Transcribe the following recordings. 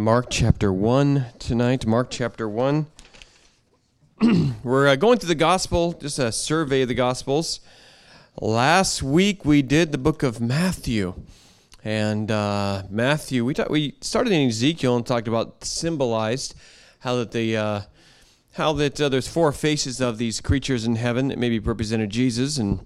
Mark chapter 1 tonight. Mark chapter 1. We're going through the gospel, just a survey of the gospels. Last week we did the book of Matthew. And Matthew, we started in Ezekiel and talked about symbolized how that there's four faces of these creatures in heaven that maybe represented Jesus, and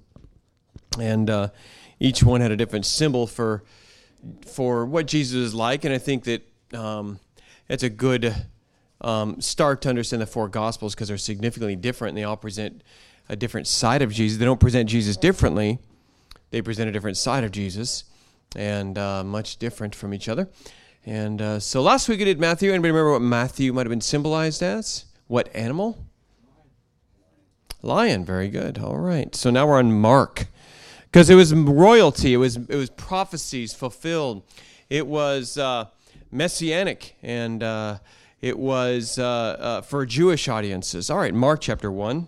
each one had a different symbol for what Jesus is like. And I think that it's a good start to understand the four Gospels because they're significantly different and they all present a different side of Jesus. They don't present Jesus differently. They present a different side of Jesus and much different from each other. And so last week we did Matthew. Anybody remember what Matthew might have been symbolized as? What animal? Lion. Very good. All right. So now we're on Mark. Because it was royalty, it was prophecies fulfilled, it was messianic, and it was for Jewish audiences. All right, Mark chapter 1.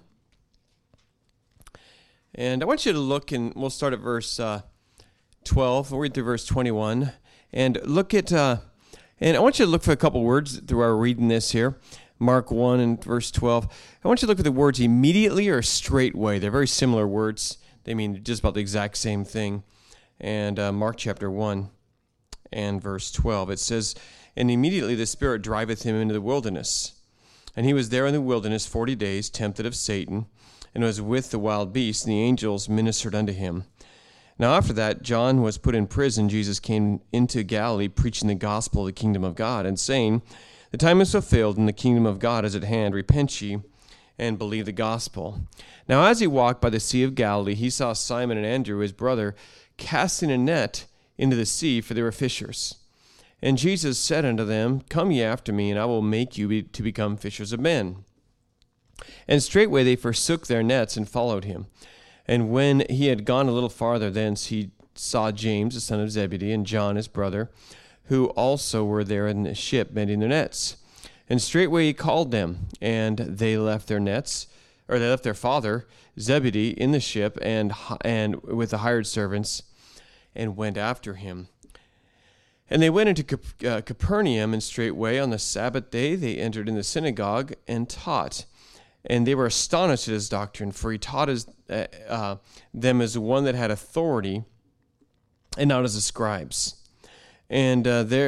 And I want you to look, and we'll start at verse 12. We'll read through verse 21. And look at, and I want you to look for a couple words through our reading this here. Mark 1 and verse 12. I want you to look for the words immediately or straightway. They're very similar words. They mean just about the exact same thing. And Mark chapter 1 and verse 12, it says, "And immediately the Spirit driveth him into the wilderness. And he was there in the wilderness 40 days, tempted of Satan, and was with the wild beasts, and the angels ministered unto him. Now after that, John was put in prison. Jesus came into Galilee, preaching the gospel of the kingdom of God, and saying, The time is fulfilled, and the kingdom of God is at hand. Repent ye, and believe the gospel. Now as he walked by the Sea of Galilee, he saw Simon and Andrew, his brother, casting a net into the sea, for they were fishers. And Jesus said unto them, Come ye after me, and I will make you to become fishers of men. And straightway they forsook their nets and followed him. And when he had gone a little farther thence, he saw James, the son of Zebedee, and John his brother, who also were there in the ship mending their nets. And straightway he called them, and they left their nets, or they left their father Zebedee in the ship, and with the hired servants, and went after him. And they went into Capernaum, and straightway on the Sabbath day they entered in the synagogue and taught. And they were astonished at his doctrine, for he taught them as one that had authority, and not as the scribes. And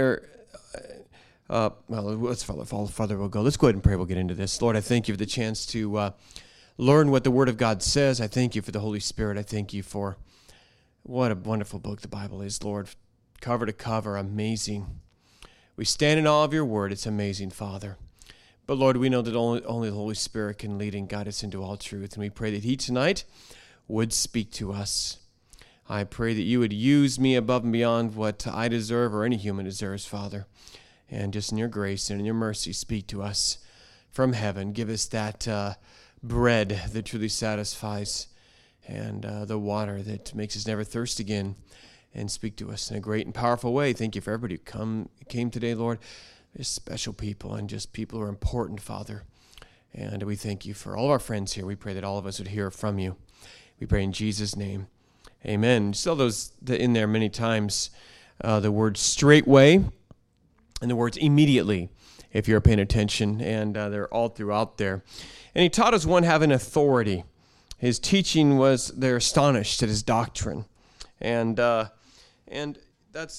let's follow Father. We'll go. Let's go ahead and pray. We'll get into this. Lord, I thank you for the chance to learn what the Word of God says. I thank you for the Holy Spirit. I thank you for what a wonderful book the Bible is, Lord. Cover to cover, amazing. We stand in awe of your Word. It's amazing, Father. But Lord, we know that only the Holy Spirit can lead and guide us into all truth. And we pray that He tonight would speak to us. I pray that you would use me above and beyond what I deserve or any human deserves, Father. And just in your grace and in your mercy, speak to us from heaven. Give us that bread that truly satisfies and the water that makes us never thirst again. And speak to us in a great and powerful way. Thank you for everybody who came today, Lord. There's special people and just people who are important, Father. And we thank you for all of our friends here. We pray that all of us would hear from you. We pray in Jesus' name. Amen. You saw those in there many times. The word straightway and the words immediately, if you're paying attention, and they're all throughout there. And he taught us one having authority. His teaching was, they're astonished at his doctrine. And that's,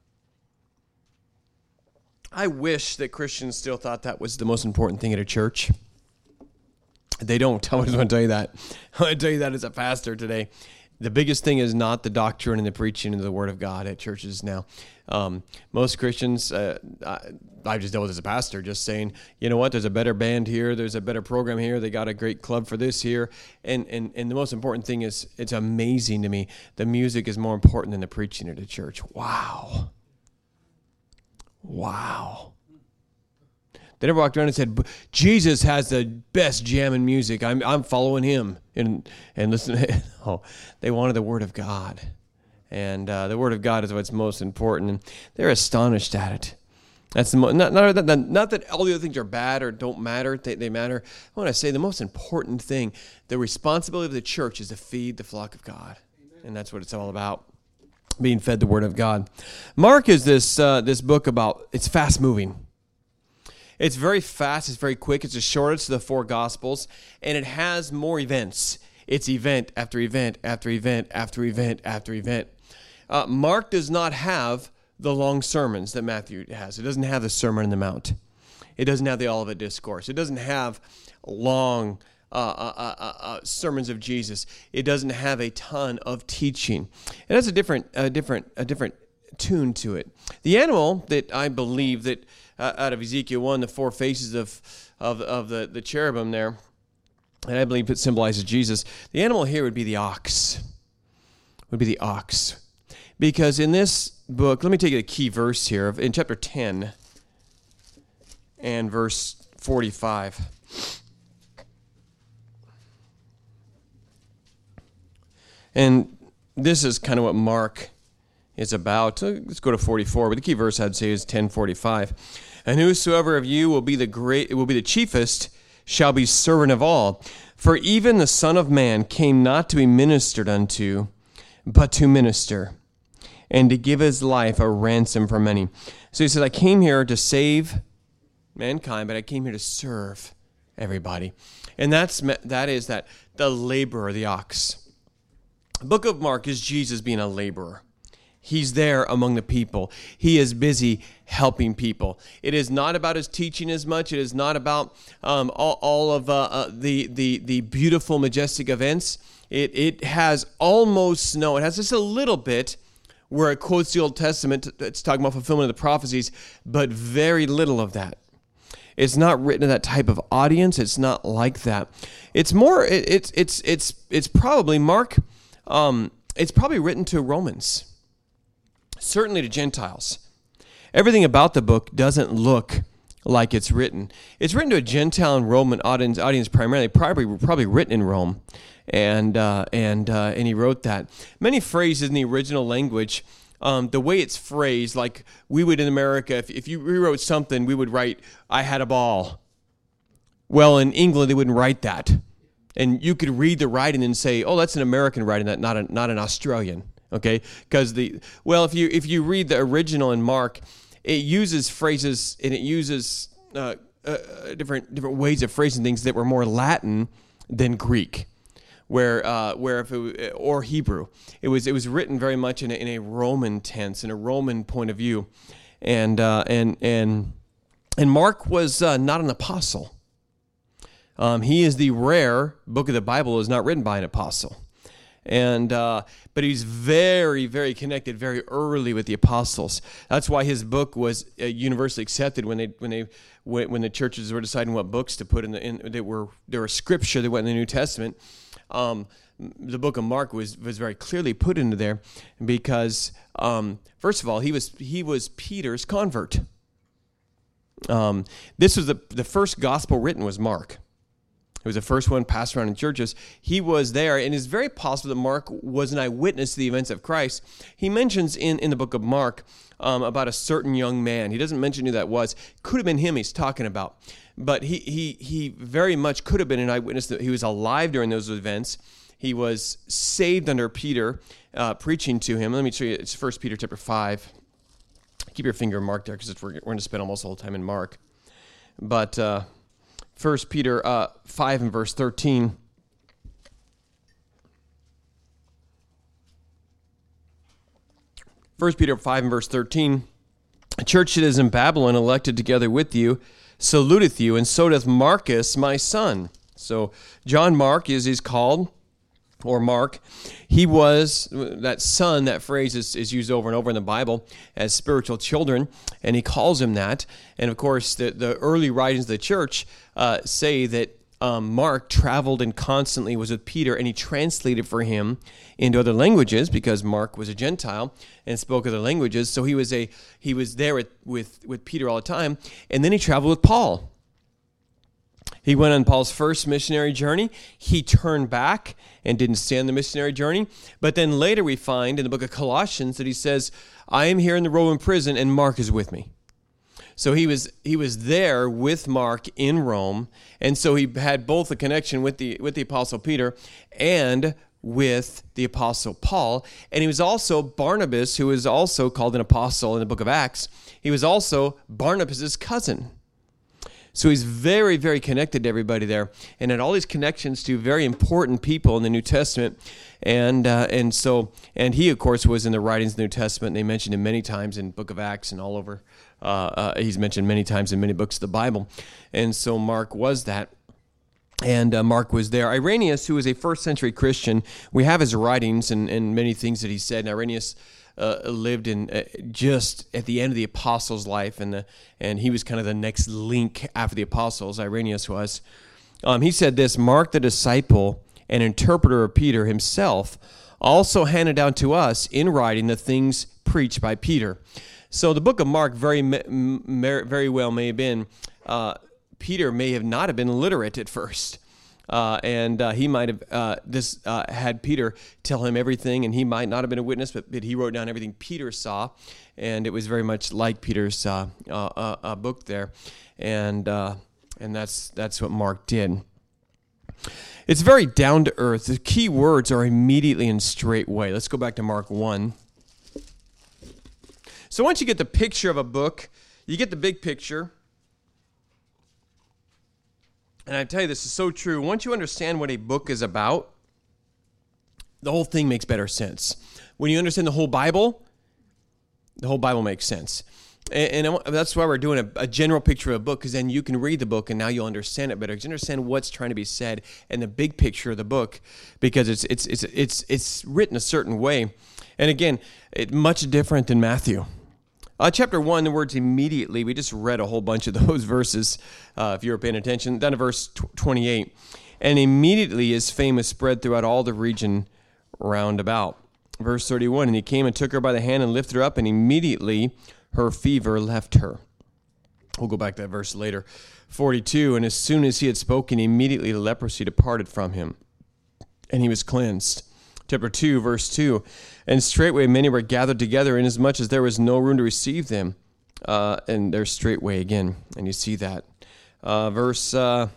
I wish that Christians still thought that was the most important thing at a church. They don't. I just want to tell you that. I want to tell you that as a pastor today. The biggest thing is not the doctrine and the preaching of the Word of God at churches now. Most Christians, I just dealt with as a pastor, just saying, you know what, there's a better band here, there's a better program here, they got a great club for this here. And the most important thing is, it's amazing to me, the music is more important than the preaching at a church. Wow. They never walked around and said, Jesus has the best jamming music. I'm following him. And listen, oh, they wanted the Word of God. And the Word of God is what's most important. And they're astonished at it. That's the not that all the other things are bad or don't matter. They matter. I want to say the most important thing, the responsibility of the church is to feed the flock of God. Amen. And that's what it's all about. Being fed the Word of God. Mark is this book about, it's fast moving. It's very fast. It's very quick. It's the shortest of the four Gospels, and it has more events. It's event after event after event after event after event. Mark does not have the long sermons that Matthew has. It doesn't have the Sermon on the Mount. It doesn't have the Olivet Discourse. It doesn't have long sermons of Jesus. It doesn't have a ton of teaching. It has a different tune to it. The animal that I believe that out of Ezekiel 1, the four faces of the cherubim there, and I believe it symbolizes Jesus. The animal here would be the ox. Because in this book, let me take a key verse here in chapter 10 and verse 45. And this is kind of what Mark is about. Let's go to 44, but the key verse I'd say is 10:45. And whosoever of you will be the chiefest shall be servant of all. For even the Son of Man came not to be ministered unto, but to minister, and to give his life a ransom for many. So he says, I came here to save mankind, but I came here to serve everybody. And that is the laborer, the ox. The book of Mark is Jesus being a laborer. He's there among the people. He is busy helping people. It is not about his teaching as much. It is not about all of the beautiful, majestic events. It has almost no. It has just a little bit where it quotes the Old Testament. It's talking about fulfillment of the prophecies, but very little of that. It's not written to that type of audience. It's not like that. It's more. It's probably Mark. It's probably written to Romans. Certainly to Gentiles. Everything about the book doesn't look like it's written. It's written to a Gentile and Roman audience primarily, probably written in Rome, and he wrote that. Many phrases in the original language, the way it's phrased, like we would in America, if you rewrote something, we would write, I had a ball. Well, in England, they wouldn't write that. And you could read the writing and say, oh, that's an American writing, that not an Australian. Okay, because if you read the original in Mark, it uses phrases and it uses different ways of phrasing things that were more Latin than Greek, where if it or Hebrew, it was written very much in a Roman tense, in a Roman point of view, and Mark was not an apostle. He is the rare book of the Bible that is not written by an apostle. But he's very, very connected very early with the apostles. That's why his book was universally accepted when the churches were deciding what books to put they were scripture that went in the New Testament. The book of Mark was very clearly put into there because first of all he was Peter's convert. This was the first gospel written was Mark. It was the first one passed around in churches. He was there, and it's very possible that Mark was an eyewitness to the events of Christ. He mentions in the book of Mark about a certain young man. He doesn't mention who that was. Could have been him he's talking about. But he very much could have been an eyewitness that he was alive during those events. He was saved under Peter preaching to him. Let me show you. It's 1 Peter chapter 5. Keep your finger marked there because we're going to spend almost the whole time in Mark. But 1 Peter 5 and verse 13. First Peter 5 and verse 13. A church that is in Babylon, elected together with you, saluteth you, and so doth Marcus, my son. So John Mark is called, or Mark. He was that son. That phrase is used over and over in the Bible as spiritual children, and he calls him that. And of course, the early writings of the church say that Mark traveled and constantly was with Peter, and he translated for him into other languages because Mark was a Gentile and spoke other languages. So he was there with Peter all the time, and then he traveled with Paul. He went on Paul's first missionary journey. He turned back and didn't stay on the missionary journey. But then later we find in the book of Colossians that he says, I am here in the Roman prison and Mark is with me. So he was there with Mark in Rome. And so he had both a connection with the Apostle Peter and with the Apostle Paul. And he was also Barnabas, who is also called an apostle in the book of Acts. He was also Barnabas' cousin. So he's very, very connected to everybody there, and had all these connections to very important people in the New Testament. And he, of course, was in the writings of the New Testament. And they mentioned him many times in the book of Acts and all over. He's mentioned many times in many books of the Bible. And so Mark was that. And Mark was there. Irenaeus, who was a first century Christian, we have his writings and many things that he said. And Irenaeus lived in just at the end of the apostles' life, and he was kind of the next link after the apostles. Irenaeus was. He said this: Mark, the disciple and interpreter of Peter himself, also handed down to us in writing the things preached by Peter. So the book of Mark very well may have been. Peter may have not have been literate at first, and he might have had Peter tell him everything, and he might not have been a witness, but he wrote down everything Peter saw, and it was very much like Peter's book there, and that's what Mark did. It's very down to earth. The key words are immediately and straightway. Let's go back to Mark 1. So once you get the picture of a book, you get the big picture. And I tell you, this is so true. Once you understand what a book is about, the whole thing makes better sense. When you understand the whole Bible makes sense. And that's why we're doing a general picture of a book, because then you can read the book and now you'll understand it better. You understand what's trying to be said and the big picture of the book, because it's written a certain way. And again, much different than Matthew. Chapter 1, the words immediately, we just read a whole bunch of those verses, if you were paying attention. Down to verse 28. And immediately his fame was spread throughout all the region round about. Verse 31, and he came and took her by the hand and lifted her up, and immediately her fever left her. We'll go back to that verse later. 42, and as soon as he had spoken, immediately the leprosy departed from him, and he was cleansed. Chapter 2, verse 2, and straightway many were gathered together, inasmuch as there was no room to receive them. And there's straightway again, and you see that. Verse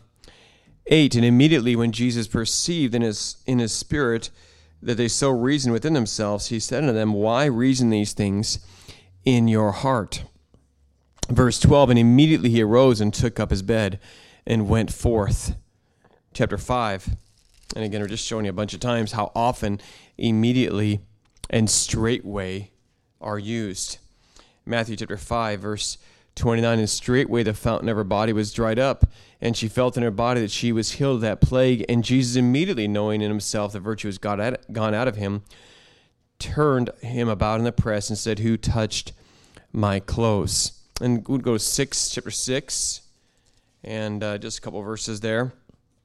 8, and immediately when Jesus perceived in his spirit that they so reasoned within themselves, he said unto them, why reason these things in your heart? Verse 12, and immediately he arose and took up his bed and went forth. Chapter 5. And again, we're just showing you a bunch of times how often immediately and straightway are used. Matthew chapter 5, verse 29, and straightway the fountain of her body was dried up, and she felt in her body that she was healed of that plague. And Jesus, immediately knowing in himself the virtue was gone out of him, turned him about in the press and said, who touched my clothes? And we'll go to chapter 6, and just a couple verses there.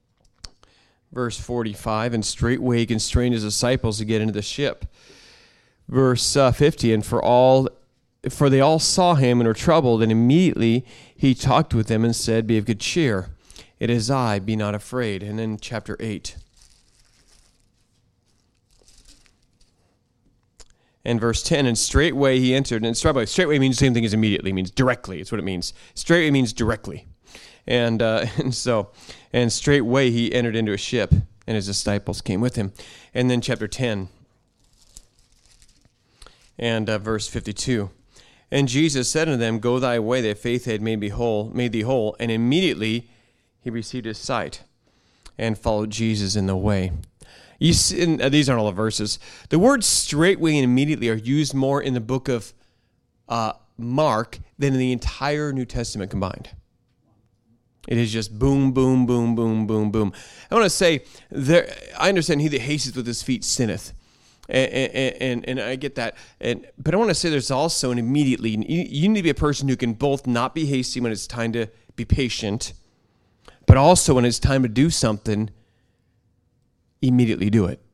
Verse 45, and straightway he constrained his disciples to get into the ship. Verse 50, and for they all saw him and were troubled, and immediately he talked with them and said, be of good cheer, it is I, be not afraid. And then chapter 8. And verse 10, and straightway he entered, and straightway means the same thing as immediately, means directly, it's what it means. Straightway means directly. And straightway he entered into a ship, and his disciples came with him. And then chapter 10, and verse 52. And Jesus said unto them, go thy way, thy faith had made thee whole. And immediately he received his sight, and followed Jesus in the way. You see, and these aren't all the verses. The words straightway and immediately are used more in the book of Mark than in the entire New Testament combined. It is just boom, boom, boom, boom, boom, boom. I want to say, I understand he that hasteth with his feet sinneth. And I get that. But I want to say there's also an immediately. You need to be a person who can both not be hasty when it's time to be patient, but also when it's time to do something, immediately do it.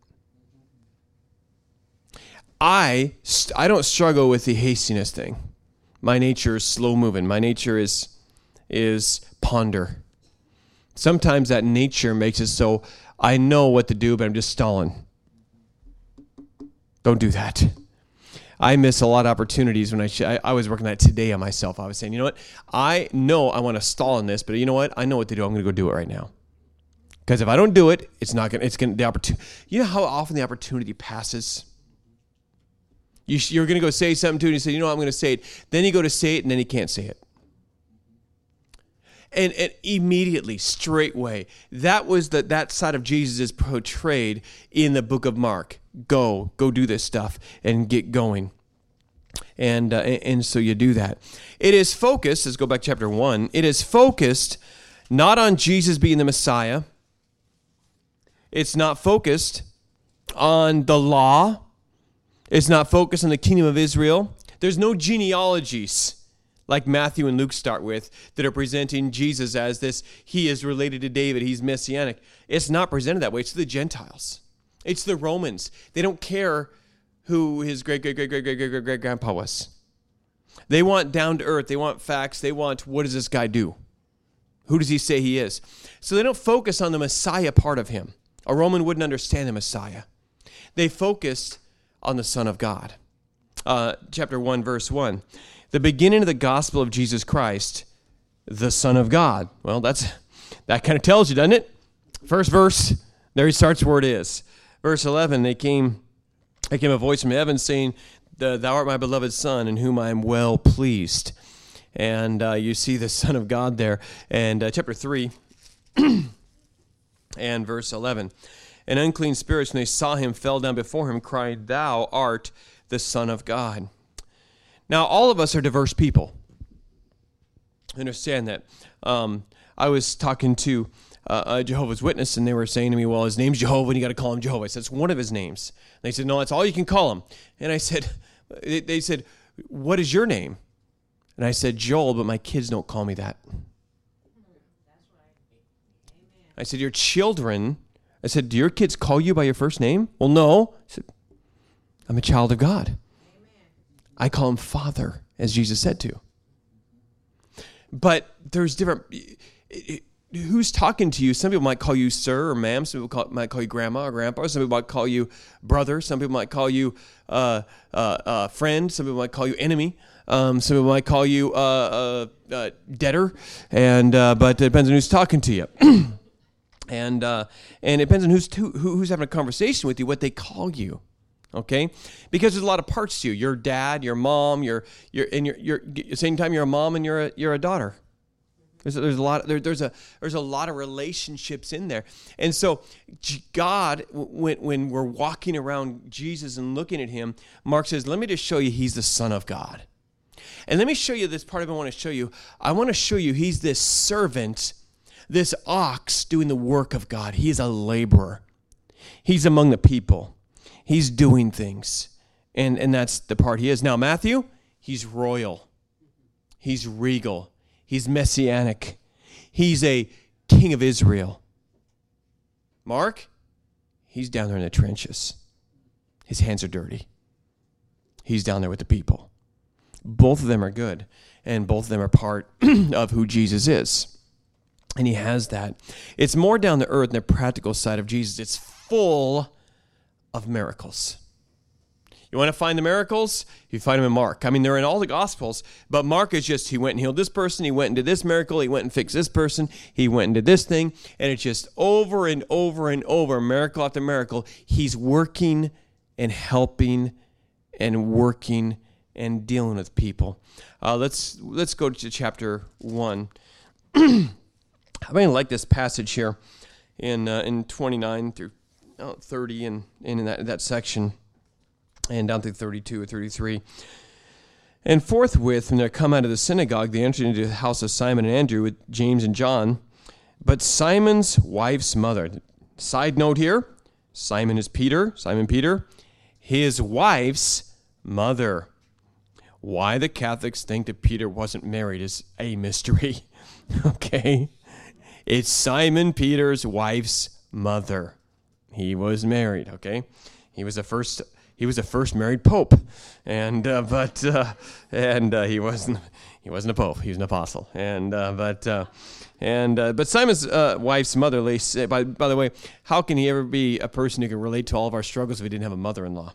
I don't struggle with the hastiness thing. My nature is slow moving. My nature is ponder. Sometimes that nature makes it so I know what to do, but I'm just stalling. Don't do that. I miss a lot of opportunities when I was working that today on myself. I was saying, you know what? I know I want to stall in this, but you know what? I know what to do. I'm going to go do it right now. Because if I don't do it, the opportunity. You know how often the opportunity passes? You're going to go say something to it, and you say, you know what? I'm going to say it. Then you go to say it, and then you can't say it. And immediately, straightway, that was that side of Jesus is portrayed in the book of Mark. Go do this stuff and get going. And so you do that. It is focused, let's go back to chapter 1. It is focused not on Jesus being the Messiah. It's not focused on the law. It's not focused on the kingdom of Israel. There's no genealogies like Matthew and Luke start with that are presenting Jesus as this, he is related to David, he's messianic. It's not presented that way. It's the Gentiles. It's the Romans. They don't care who his great-great-great-great-great-great-grandpa was. They want down to earth. They want facts. They want, what does this guy do? Who does he say he is? So they don't focus on the Messiah part of him. A Roman wouldn't understand the Messiah. They focused on the Son of God. Chapter 1, verse 1. The beginning of the gospel of Jesus Christ, the Son of God. Well, that kind of tells you, doesn't it? First verse, there he starts where it is. Verse 11, there came a voice from heaven saying, thou art my beloved Son, in whom I am well pleased. And you see the Son of God there. And chapter 3 and verse 11. And unclean spirits, when they saw him, fell down before him, cried, thou art the Son of God. Now, all of us are diverse people. Understand that. I was talking to a Jehovah's Witness, and they were saying to me, well, his name's Jehovah, and you got to call him Jehovah. I said, it's one of his names. And they said, no, that's all you can call him. And I said, they said, what is your name? And I said, Joel, but my kids don't call me that. I said, your children, I said, do your kids call you by your first name? Well, no. I said, I'm a child of God. I call him Father, as Jesus said to. But there's different, who's talking to you? Some people might call you sir or ma'am. Some people might call you grandma or grandpa. Some people might call you brother. Some people might call you friend. Some people might call you enemy. Some people might call you debtor. And but it depends on who's talking to you. And it depends on who's having a conversation with you, what they call you. Okay, because there's a lot of parts to you. Your dad, your mom, you're at the same time you're a mom and you're a daughter. There's a lot of relationships in there, and so God, when we're walking around Jesus and looking at him, Mark says, "Let me just show you he's the Son of God, and let me show you this part of it. I want to show you he's this servant, this ox doing the work of God. He is a laborer. He's among the people." He's doing things, and that's the part he is. Now, Matthew, he's royal. He's regal. He's messianic. He's a king of Israel. Mark, he's down there in the trenches. His hands are dirty. He's down there with the people. Both of them are good, and both of them are part of who Jesus is. And he has that. It's more down to earth than the practical side of Jesus. It's full of miracles. You want to find the miracles? You find them in Mark. I mean, they're in all the Gospels, but Mark is just, he went and healed this person, he went and did this miracle, he went and fixed this person, he went and did this thing, and it's just over and over and over, miracle after miracle. He's working and helping and working and dealing with people. Let's go to chapter 1. I really like this passage here in 29 through 30 and in that section, and down through 32 or 33. And forthwith, when they come out of the synagogue, they entered into the house of Simon and Andrew with James and John. But Simon's wife's mother, side note here, Simon Peter, his wife's mother. Why the Catholics think that Peter wasn't married is a mystery. Okay? It's Simon Peter's wife's mother. He was married, okay? He was the first married pope, and he wasn't a pope. He was an apostle, but Simon's wife's mother lay sick. By the way, how can he ever be a person who can relate to all of our struggles if he didn't have a mother-in-law?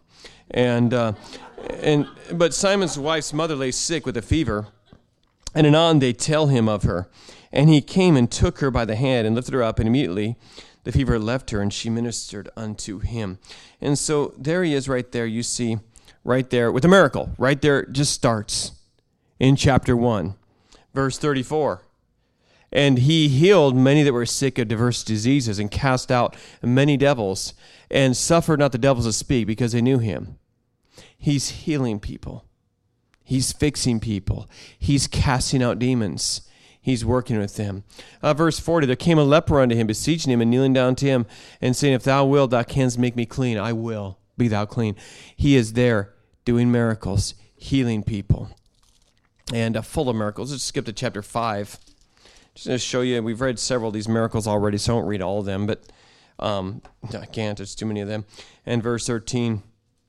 But Simon's wife's mother lay sick with a fever, and anon they tell him of her, and he came and took her by the hand and lifted her up, and immediately the fever left her, and she ministered unto him. And so there he is right there, you see, right there, with a miracle. Right there, just starts in chapter 1, verse 34. And he healed many that were sick of diverse diseases and cast out many devils and suffered not the devils to speak because they knew him. He's healing people. He's fixing people. He's casting out demons. He's working with them. Verse 40, there came a leper unto him, beseeching him and kneeling down to him and saying, if thou wilt, thou canst make me clean. I will, be thou clean. He is there doing miracles, healing people, and full of miracles. Let's skip to chapter 5. Just going to show you, we've read several of these miracles already, so I won't read all of them, but I can't, there's too many of them. And verse 13,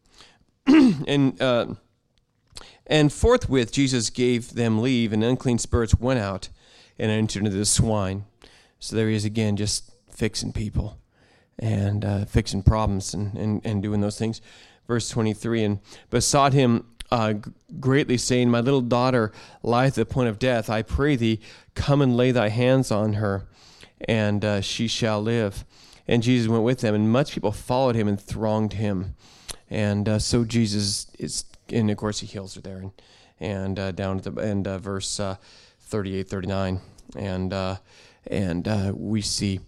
and forthwith Jesus gave them leave, and unclean spirits went out and entered into the swine. So there he is again, just fixing people and fixing problems and doing those things. Verse 23, and besought him greatly, saying, my little daughter lieth at the point of death. I pray thee, come and lay thy hands on her, and she shall live. And Jesus went with them, and much people followed him and thronged him. And so Jesus is, and of course he heals her there, and down at the end, verse 38, 39, and we see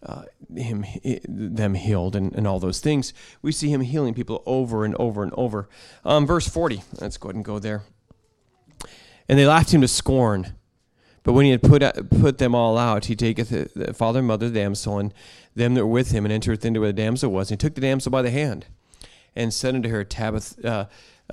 them healed and all those things. We see him healing people over and over and over. Verse 40, let's go ahead and go there. And they laughed him to scorn. But when he had put them all out, he taketh the father and mother, the damsel, and them that were with him, and entereth into where the damsel was. And he took the damsel by the hand, and said unto her, Tabitha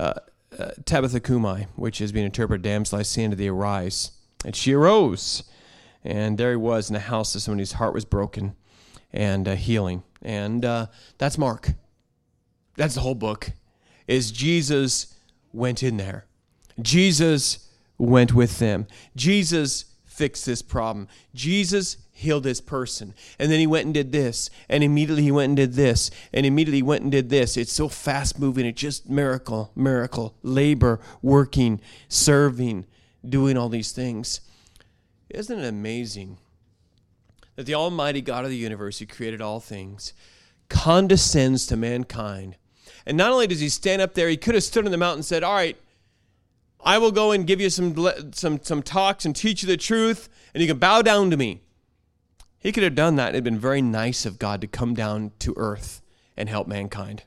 Cumi, which is being interpreted, damsel, I say unto thee, arise. And she arose. And there he was in a house of someone whose heart was broken, and healing. And that's Mark. That's the whole book, is Jesus went in there. Jesus went with them. Jesus fixed this problem. Jesus healed this person. And then he went and did this. And immediately he went and did this. And immediately he went and did this. It's so fast moving. It's just miracle, labor, working, serving, doing all these things. Isn't it amazing that the Almighty God of the universe, who created all things, condescends to mankind? And not only does he stand up there, he could have stood on the mountain and said, all right, I will go and give you some talks and teach you the truth, and you can bow down to me. He could have done that. It had been very nice of God to come down to earth and help mankind.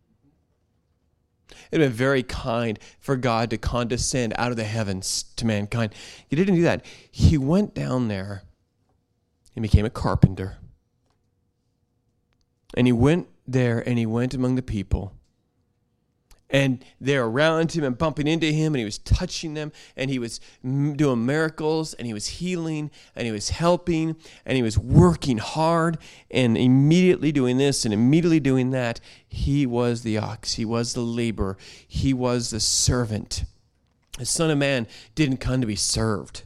It would have been very kind for God to condescend out of the heavens to mankind. He didn't do that. He went down there and became a carpenter. And he went there and he went among the people. And they're around him and bumping into him, and he was touching them, and he was doing miracles, and he was healing, and he was helping, and he was working hard, and immediately doing this and immediately doing that. He was the ox. He was the laborer. He was the servant. The Son of Man didn't come to be served.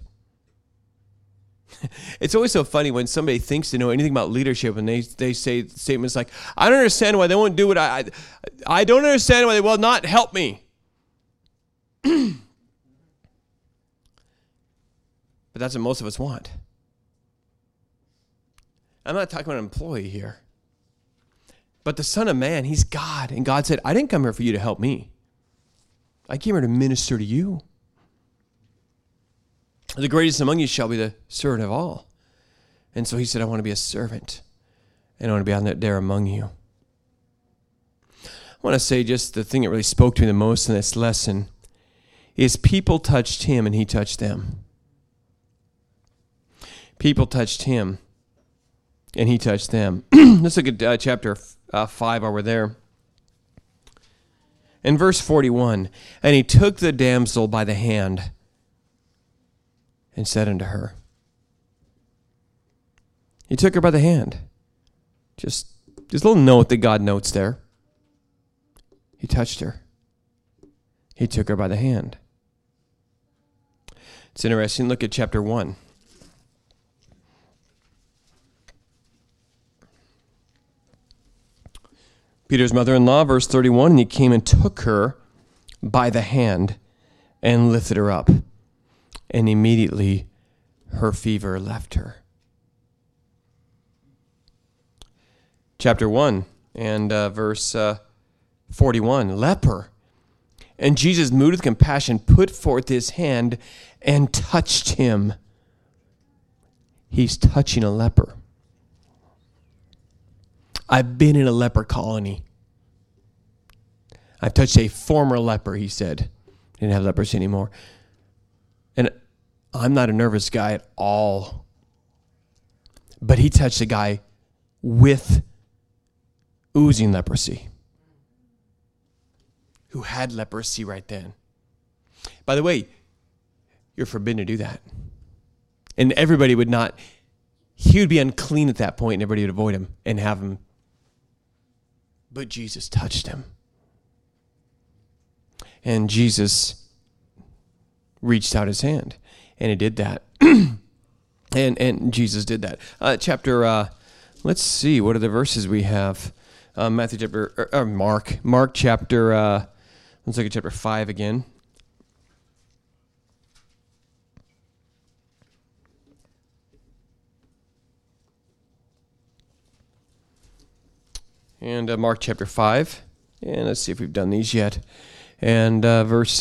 It's always so funny when somebody thinks they know anything about leadership and they say statements like, I don't understand why they won't do what I don't understand why they will not help me. But that's what most of us want. I'm not talking about an employee here. But the Son of Man, he's God. And God said, I didn't come here for you to help me. I came here to minister to you. The greatest among you shall be the servant of all. And so he said, I want to be a servant. And I want to be on that there among you. I want to say just the thing that really spoke to me the most in this lesson is people touched him and he touched them. People touched him and he touched them. Let's look at chapter 5 while we're there. In verse 41, and he took the damsel by the hand and said unto her. He took her by the hand. Just a little note that God notes there. He touched her. He took her by the hand. It's interesting. Look at chapter 1. Peter's mother-in-law, verse 31, and he came and took her by the hand and lifted her up. And immediately her fever left her. Chapter 1 and verse 41, leper. And Jesus, moved with compassion, put forth his hand and touched him. he's touching a leper. I've been in a leper colony. I've touched a former leper, he said. He didn't have leprosy anymore. And I'm not a nervous guy at all. But he touched a guy with oozing leprosy, who had leprosy right then. By the way, you're forbidden to do that. And everybody would not, he would be unclean at that point, and everybody would avoid him and have him. But Jesus touched him. And Jesus reached out his hand, and he did that. and Jesus did that. Let's see, what are the verses we have? Matthew chapter, or Mark chapter, let's look at chapter 5 again. And Mark chapter 5, and let's see if we've done these yet. And verse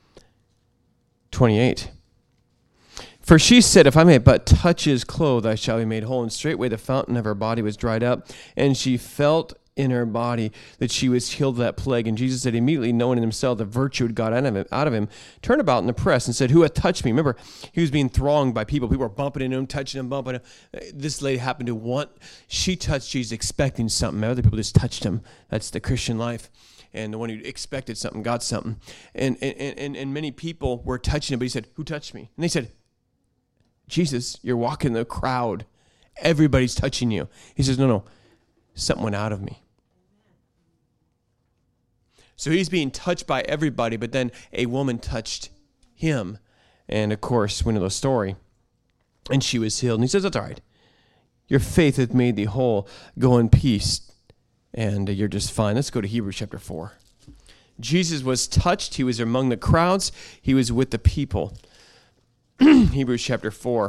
28. For she said, if I may but touch his clothes, I shall be made whole. And straightway the fountain of her body was dried up, and she felt in her body that she was healed of that plague. And Jesus said, immediately knowing in himself the virtue had gone out of him, turned about in the press and said, who hath touched me? Remember, he was being thronged by people. People were bumping into him, touching him, bumping him. This lady happened to she touched Jesus expecting something. Other people just touched him. That's the Christian life. And the one who expected something got something. And many people were touching him, but he said, who touched me? And they said, Jesus, you're walking the crowd. Everybody's touching you. He says, no, something went out of me. So he's being touched by everybody, but then a woman touched him. And of course, we know the story. And she was healed. And he says, that's all right. Your faith hath made thee whole. Go in peace. And you're just fine. Let's go to Hebrews chapter 4. Jesus was touched. He was among the crowds. He was with the people. Hebrews chapter 4.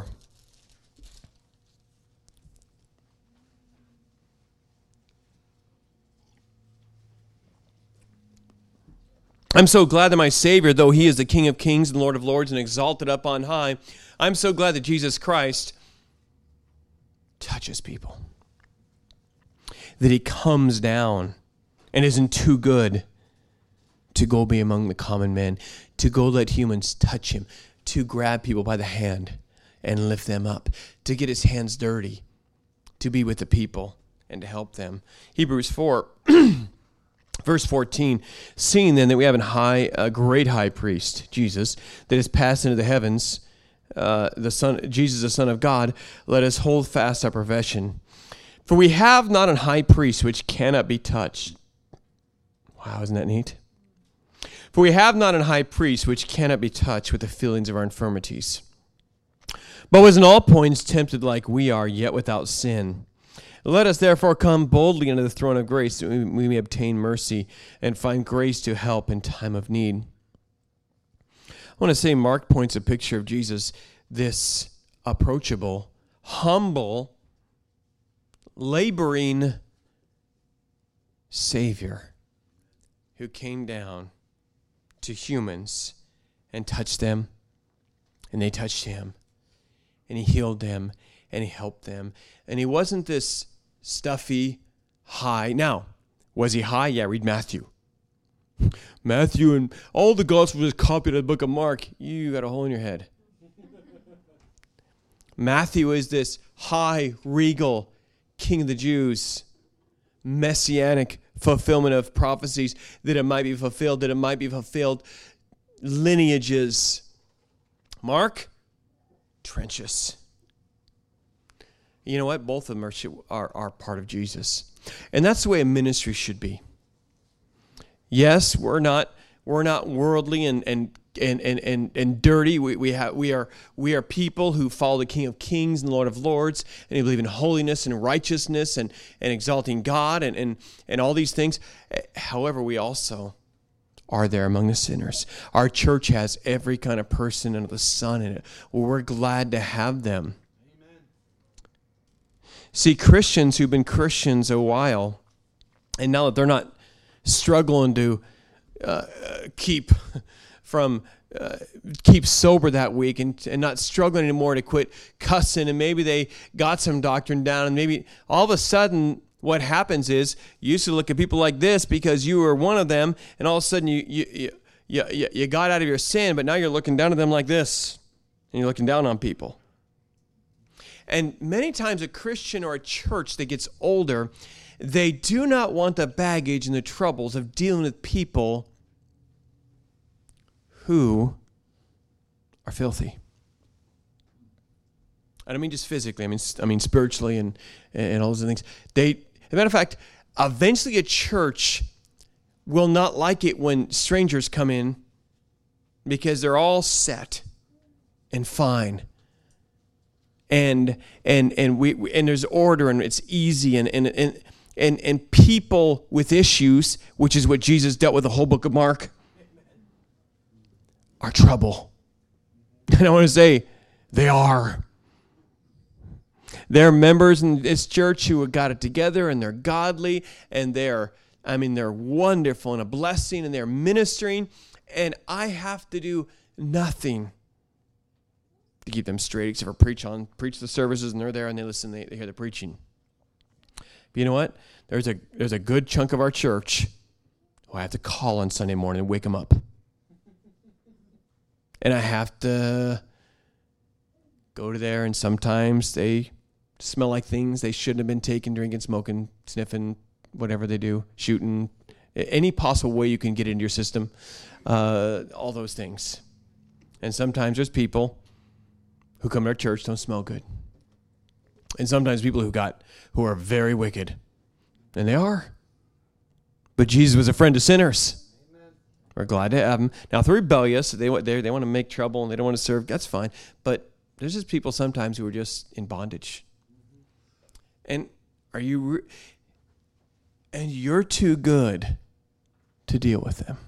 I'm so glad that my Savior, though he is the King of kings and Lord of lords and exalted up on high, I'm so glad that Jesus Christ touches people. That he comes down and isn't too good to go be among the common men, to go let humans touch him, to grab people by the hand and lift them up, to get his hands dirty, to be with the people and to help them. Hebrews 4, verse 14, seeing then that we have a great high priest, Jesus, that is passed into the heavens, Jesus, the Son of God, let us hold fast our profession. For we have not an high priest which cannot be touched. Wow, isn't that neat? For we have not an high priest which cannot be touched with the feelings of our infirmities, but was in all points tempted like we are, yet without sin. Let us therefore come boldly unto the throne of grace, that we may obtain mercy and find grace to help in time of need. I want to say Mark points a picture of Jesus, this approachable, humble, laboring Savior who came down to humans and touched them, and they touched him, and he healed them, and he helped them. And he wasn't this stuffy, high. Now, was he high? Yeah, read Matthew. Matthew and all the Gospels is copied out of the book of Mark. You got a hole in your head. Matthew is this high, regal King of the Jews, messianic fulfillment of prophecies, that it might be fulfilled, lineages. Mark, trenches. You know what? Both of them are part of Jesus. And that's the way a ministry should be. Yes, we're not worldly and dirty. We are people who follow the King of Kings and Lord of Lords, and who believe in holiness and righteousness and exalting God and all these things. However, we also are there among the sinners. Our church has every kind of person under the sun in it. Well, we're glad to have them. Amen. See, Christians who've been Christians a while, and now that they're not struggling to keep from keep sober that week and not struggling anymore to quit cussing, and maybe they got some doctrine down, and maybe all of a sudden what happens is you used to look at people like this because you were one of them, and all of a sudden you got out of your sin, but now you're looking down at them like this, and you're looking down on people. And many times a Christian or a church that gets older, they do not want the baggage and the troubles of dealing with people who are filthy. I don't mean just physically. I mean spiritually and all those things. As a matter of fact, eventually a church will not like it when strangers come in because they're all set and fine. And there's order and it's easy and people with issues, which is what Jesus dealt with the whole book of Mark, are trouble. And I want to say, they are. There are members in this church who have got it together, and they're godly, and they're wonderful and a blessing, and they're ministering, and I have to do nothing to keep them straight except for preach the services, and they're there and they listen, they hear the preaching. But you know what? There's a good chunk of our church who I have to call on Sunday morning and wake them up. And I have to go to there, and sometimes they smell like things they shouldn't have been taking, drinking, smoking, sniffing, whatever they do, shooting, any possible way you can get into your system, all those things. And sometimes there's people who come to our church don't smell good. And sometimes people who are very wicked. And they are. But Jesus was a friend to sinners. We're glad to have them. Now, if they're rebellious, they want to make trouble and they don't want to serve, that's fine. But there's just people sometimes who are just in bondage. And you're too good to deal with them.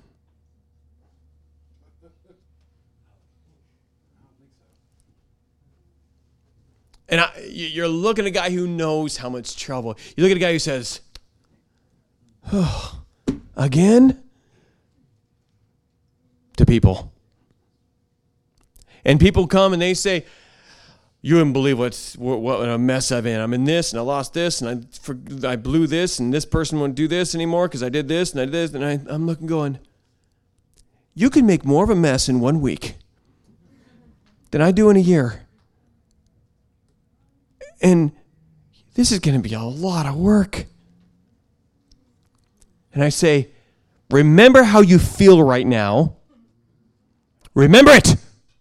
And you're looking at a guy who knows how much trouble. You look at a guy who says, "Oh, again?" To people. And people come and they say, "You wouldn't believe what a mess I'm in. I'm in this, and I lost this, and I blew this, and this person won't do this anymore because I did this, and I did this." And I'm looking going, you can make more of a mess in 1 week than I do in a year. And this is going to be a lot of work. And I say, remember how you feel right now. Remember it.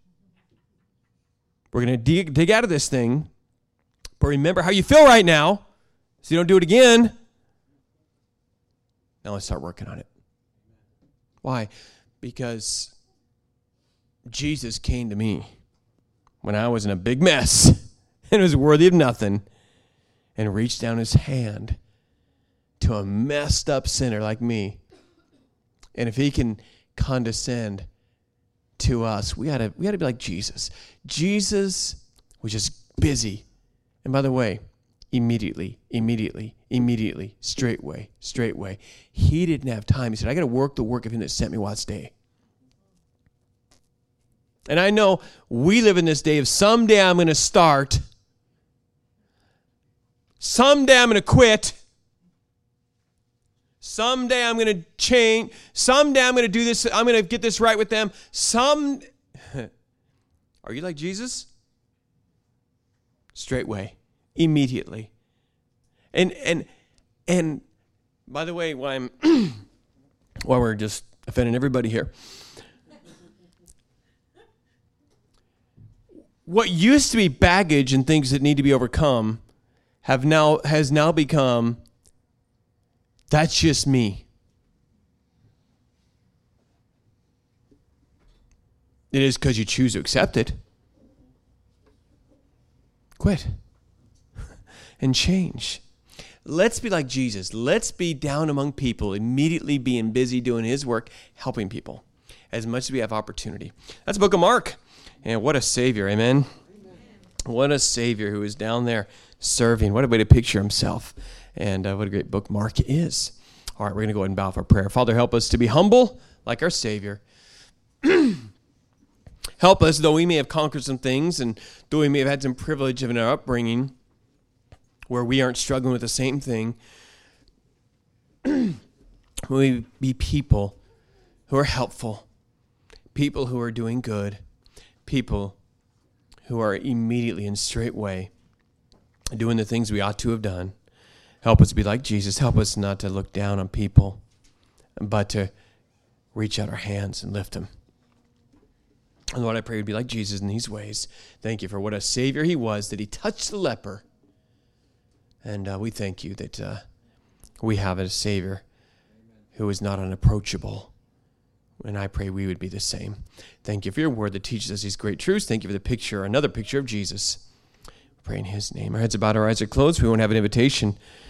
We're going to dig out of this thing. But remember how you feel right now so you don't do it again. Now let's start working on it. Why? Because Jesus came to me when I was in a big mess and was worthy of nothing, and reached down his hand to a messed up sinner like me. And if he can condescend to us, we gotta be like Jesus. Jesus was just busy. And by the way, immediately, straightway. He didn't have time. He said, I got to work the work of him that sent me while it's day. And I know we live in this day of someday I'm going to start. Someday I'm going to quit. Someday I'm going to change. Someday I'm going to do this. I'm going to get this right with them. Are you like Jesus? Straightway, immediately. And by the way, while we're just offending everybody here, what used to be baggage and things that need to be overcome has now become, that's just me. It is because you choose to accept it. Quit and change. Let's be like Jesus. Let's be down among people, immediately being busy doing his work, helping people as much as we have opportunity. That's the book of Mark. And what a Savior, amen? What a Savior who is down there serving. What a way to picture himself. And what a great book Mark is. All right, we're going to go ahead and bow for prayer. Father, help us to be humble like our Savior. Help us, though we may have conquered some things and though we may have had some privilege in our upbringing where we aren't struggling with the same thing, we be people who are helpful, people who are doing good, people who are immediately and straightway doing the things we ought to have done. Help us be like Jesus. Help us not to look down on people, but to reach out our hands and lift them. And Lord, I pray we'd be like Jesus in these ways. Thank you for what a Savior he was, that he touched the leper. And we thank you that we have a Savior who is not unapproachable. And I pray we would be the same. Thank you for your word that teaches us these great truths. Thank you for the picture, another picture of Jesus. We pray in his name. Our heads are bowed, our eyes are closed. We won't have an invitation